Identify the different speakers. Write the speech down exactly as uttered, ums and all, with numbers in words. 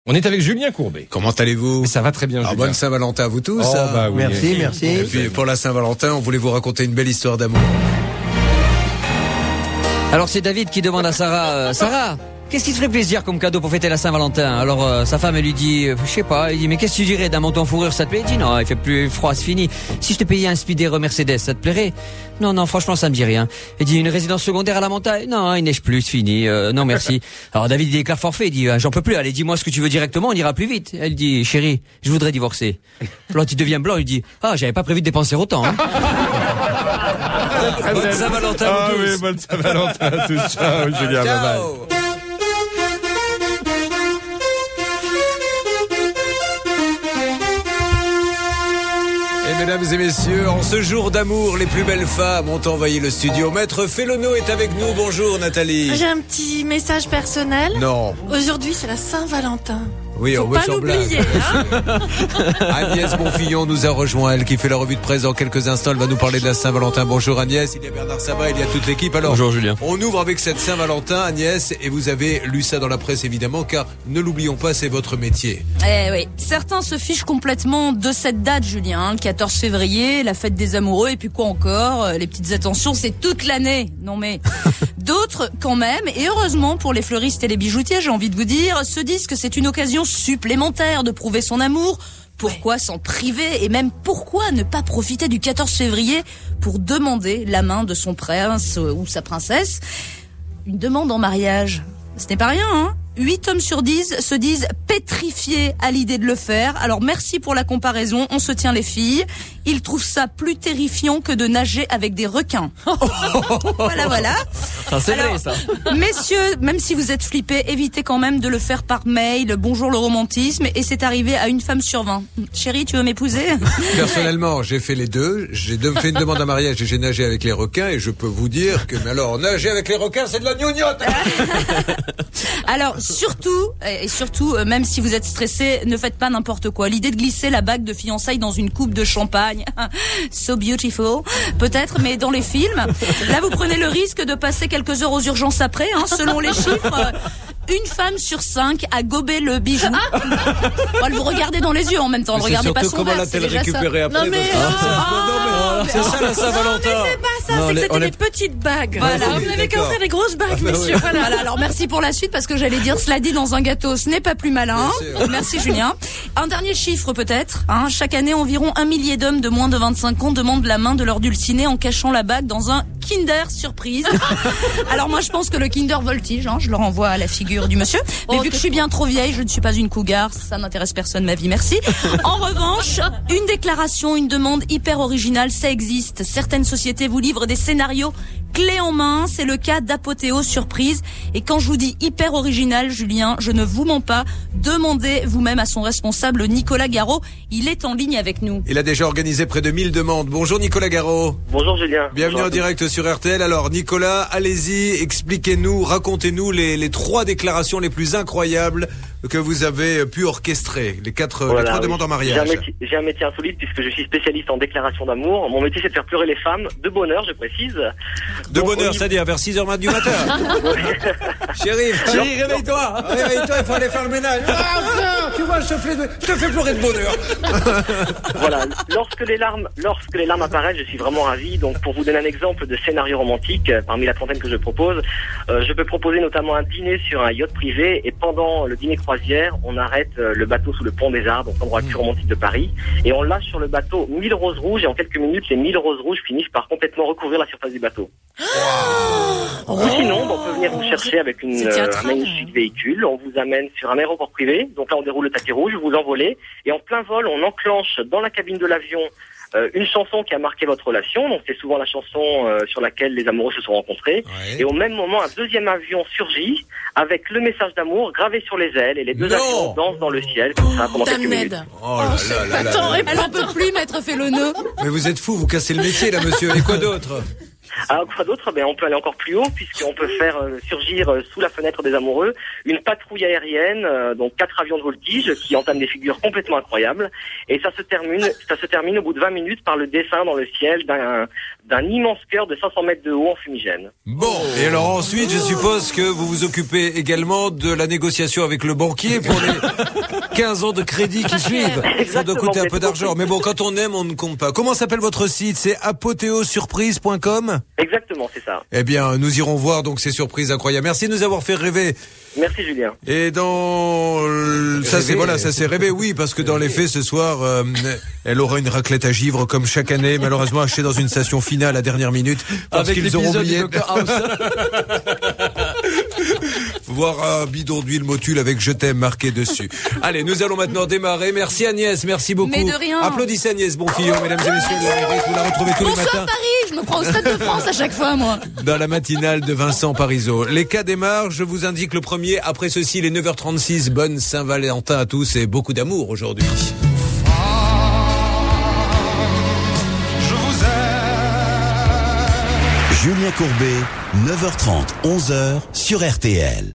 Speaker 1: On est avec Julien Courbet.
Speaker 2: Comment allez-vous?
Speaker 1: Ça va très bien,
Speaker 2: Alors,
Speaker 1: Julien.
Speaker 2: bonne Saint-Valentin à vous tous.
Speaker 1: Oh, bah oui.
Speaker 3: Merci, merci.
Speaker 2: Et puis pour la Saint-Valentin, on voulait vous raconter une belle histoire d'amour.
Speaker 3: Alors c'est David qui demande à Sarah, euh, Sarah, qu'est-ce qui te ferait plaisir comme cadeau pour fêter la Saint-Valentin? Alors euh, sa femme elle lui dit, euh, je sais pas, il dit mais qu'est-ce que tu dirais d'un manteau en fourrure, ça te plaît? Il dit non, il fait plus froid, c'est fini. Si je te payais un speeder Mercedes, ça te plairait? Non, non, franchement ça me dit rien. Il dit une résidence secondaire à la montagne? Non, il neige plus, c'est fini, euh, non merci. Alors David il déclare forfait, il dit j'en peux plus, allez dis-moi ce que tu veux directement, on ira plus vite. Elle dit chérie, je voudrais divorcer. L'autre il devient blanc, il dit ah j'avais pas prévu de dépenser autant. Hein. Bonne Saint-Valentin à
Speaker 1: Ah
Speaker 3: vous tous.
Speaker 1: oui, bonne Saint-Valentin à tous. Ciao, Julien, bye bye.
Speaker 2: Ciao. Et mesdames et messieurs, en ce jour d'amour, les plus belles femmes ont envahi le studio. Maître Félono est avec nous. Bonjour Nathalie.
Speaker 4: J'ai un petit message personnel.
Speaker 2: Non.
Speaker 4: Aujourd'hui, c'est la Saint-Valentin.
Speaker 2: Oui,
Speaker 4: Faut
Speaker 2: on veut
Speaker 4: pas
Speaker 2: sur blague.
Speaker 4: l'oublier. Hein.
Speaker 2: Agnès Bonfillon nous a rejoint, elle qui fait la revue de presse dans quelques instants. Elle va nous parler de la Saint-Valentin. Bonjour Agnès, il y a Bernard Sabat, il y a toute l'équipe. Alors,
Speaker 1: Bonjour Julien.
Speaker 2: on ouvre avec cette Saint-Valentin, Agnès, et vous avez lu ça dans la presse évidemment, car ne l'oublions pas, c'est votre métier.
Speaker 5: Eh oui, certains se fichent complètement de cette date, Julien, le quatorze février, la fête des amoureux, et puis quoi encore, les petites attentions, c'est toute l'année. Non mais, d'autres quand même, et heureusement pour les fleuristes et les bijoutiers, j'ai envie de vous dire, se disent que c'est une occasion supplémentaire de prouver son amour. Pourquoi s'en priver? Et même pourquoi ne pas profiter du quatorze février pour demander la main de son prince ou sa princesse? Une demande en mariage, ce n'est pas rien, hein? huit hommes sur dix se disent pétrifiés à l'idée de le faire. Alors merci pour la comparaison, on se tient les filles. Ils trouvent ça plus terrifiant que de nager avec des requins. Voilà, voilà.
Speaker 3: Ça, c'est
Speaker 5: Alors,
Speaker 3: vrai ça.
Speaker 5: Messieurs, même si vous êtes flippés, évitez quand même de le faire par mail. Bonjour le romantisme. Et c'est arrivé à une femme sur vingt. Chérie, tu veux m'épouser?
Speaker 2: Personnellement, j'ai fait les deux. J'ai de- fait une demande en mariage et j'ai nagé avec les requins, et je peux vous dire que, mais alors, nager avec les requins, c'est de la gnognotte.
Speaker 5: Alors surtout, et surtout, euh, même si vous êtes stressé, ne faites pas n'importe quoi. L'idée de glisser la bague de fiançailles dans une coupe de champagne, so beautiful, peut-être, mais dans les films, là vous prenez le risque de passer quelques heures aux urgences après, hein, selon les chiffres. euh, Une femme sur cinq a gobé le bijou. Bon, elle vous regardez dans les yeux en même temps. Ne regardez pas son
Speaker 2: comment
Speaker 5: verre,
Speaker 2: l'a-t-elle
Speaker 5: c'est déjà ça.
Speaker 2: récupéré après?
Speaker 4: Non mais,
Speaker 2: parce que-
Speaker 4: oh,
Speaker 2: C'est ça la Saint-Valentin.
Speaker 4: non, mais c'est pas ça,
Speaker 2: Non,
Speaker 4: c'est que
Speaker 2: les-
Speaker 4: c'était
Speaker 2: on est-
Speaker 4: des petites bagues.
Speaker 5: Voilà.
Speaker 4: Vous n'avez qu'à
Speaker 2: D'accord.
Speaker 4: offrir des grosses bagues,
Speaker 2: Ah, bah
Speaker 4: messieurs.
Speaker 2: oui.
Speaker 4: Voilà.
Speaker 5: Voilà, alors merci pour la suite parce que j'allais dire cela dit dans un gâteau, ce n'est pas plus malin.
Speaker 2: Bien sûr.
Speaker 5: Merci Julien. Un dernier chiffre peut-être. Hein. Chaque année, environ un millier d'hommes de moins de vingt-cinq ans demandent la main de leur dulciné en cachant la bague dans un Kinder surprise. Alors moi je pense que le Kinder voltige, hein, je le renvoie à la figure du monsieur. Mais
Speaker 4: Oh,
Speaker 5: vu que je suis bien trop vieille, je ne suis pas une cougar, ça n'intéresse personne ma vie, merci. En revanche, une déclaration, une demande hyper originale, ça existe. Certaines sociétés vous livrent des scénarios clés en main, c'est le cas d'Apothéo Surprise. Et quand je vous dis hyper original, Julien, je ne vous mens pas, demandez vous-même à son responsable Nicolas Garot, il est en ligne avec nous.
Speaker 2: Il a déjà organisé près de mille demandes. Bonjour Nicolas Garot.
Speaker 6: Bonjour Julien.
Speaker 2: Bienvenue
Speaker 6: Bonjour
Speaker 2: en
Speaker 6: à tous.
Speaker 2: direct sur R T L. Alors Nicolas, allez-y, expliquez-nous, racontez-nous les, les trois déclarations les plus incroyables que vous avez pu orchestrer. Les quatre, les
Speaker 6: Voilà,
Speaker 2: trois
Speaker 6: oui.
Speaker 2: demandes en
Speaker 6: J'ai un,
Speaker 2: mariage.
Speaker 6: métier, j'ai un métier insolite puisque je suis spécialiste en déclaration d'amour. Mon métier c'est de faire pleurer les femmes, de bonheur je précise.
Speaker 2: De
Speaker 6: Donc,
Speaker 2: bonne
Speaker 6: au
Speaker 2: heure,
Speaker 6: niveau-
Speaker 2: c'est-à-dire vers six heures du matin. Chérie, chérie, réveille-toi. Réveille-toi, il faut aller faire le ménage. Ah, tiens, tu vois, je te fais, je te fais pleurer de bonheur.
Speaker 6: Voilà, lorsque les larmes, lorsque les larmes apparaissent, je suis vraiment ravi. Donc, pour vous donner un exemple de scénario romantique, euh, parmi la trentaine que je propose, euh, je peux proposer notamment un dîner sur un yacht privé et pendant le dîner croisière, on arrête euh, le bateau sous le pont des Arts, donc l'endroit le plus romantique de Paris, et on lâche sur le bateau mille roses rouges et en quelques minutes, les mille roses rouges finissent par complètement recouvrir la surface du bateau. Ou sinon, on peut venir vous chercher avec une,
Speaker 4: C'est
Speaker 6: euh, un
Speaker 4: théâtral.
Speaker 6: magnifique véhicule. On vous amène sur un aéroport privé. Donc là, on déroule le tapis rouge, vous envolez. Et en plein vol, on enclenche dans la cabine de l'avion euh, une chanson qui a marqué votre relation. Donc c'est souvent la chanson euh, sur laquelle les amoureux se sont rencontrés.
Speaker 2: Ouais.
Speaker 6: Et au même moment, un deuxième avion surgit avec le message d'amour gravé sur les ailes. Et les deux
Speaker 2: Non.
Speaker 6: avions dansent dans le ciel comme ça pendant quelques minutes.
Speaker 4: Damned.
Speaker 2: Oh là là là là.
Speaker 4: Attends,
Speaker 5: Elle en peut plus, maître Félono.
Speaker 2: Mais vous êtes fou, vous cassez le métier là, monsieur. Et quoi d'autre?
Speaker 6: Alors quoi d'autre? Ben on peut aller encore plus haut puisqu'on peut faire euh, surgir euh, sous la fenêtre des amoureux une patrouille aérienne, euh, donc quatre avions de voltige qui entament des figures complètement incroyables. Et ça se termine, ça se termine au bout de vingt minutes par le dessin dans le ciel d'un d'un immense cœur de cinq cents mètres de haut en fumigène.
Speaker 2: Bon, et alors ensuite, je suppose que vous vous occupez également de la négociation avec le banquier pour les quinze ans de crédit qui suivent. Ça doit coûter un peu d'argent. Mais bon, quand on aime, on ne compte pas. Comment s'appelle votre site? C'est apothéosurprise point com?
Speaker 6: Exactement, c'est ça.
Speaker 2: Eh bien, nous irons voir donc ces surprises incroyables. Merci de nous avoir fait rêver.
Speaker 6: Merci Julien.
Speaker 2: Et dans le- ça c'est voilà, ça c'est rêvé, oui, parce que dans les faits ce soir, euh, elle aura une raclette à givre comme chaque année, malheureusement achetée dans une station finale à dernière minute parce
Speaker 3: Avec
Speaker 2: qu'ils auront
Speaker 3: l'épisode
Speaker 2: oublié.
Speaker 3: du Docteur House.
Speaker 2: Voir un bidon d'huile motule avec je t'aime marqué dessus. Allez, nous allons maintenant démarrer. Merci Agnès, merci beaucoup.
Speaker 5: Mais de rien.
Speaker 2: Applaudissez Agnès Bonfillon, mesdames et messieurs. Vous la retrouvez tous les
Speaker 5: Bonsoir
Speaker 2: matins
Speaker 5: Paris, je me prends au Stade de France à chaque fois, moi.
Speaker 2: dans la matinale de Vincent Parisot. Les cas démarrent, je vous indique le premier. Après ceci, les neuf heures trente-six. Bonne Saint-Valentin à tous et beaucoup d'amour aujourd'hui.
Speaker 7: Je vous aime.
Speaker 8: Julien Courbet, neuf heures trente, onze heures sur R T L.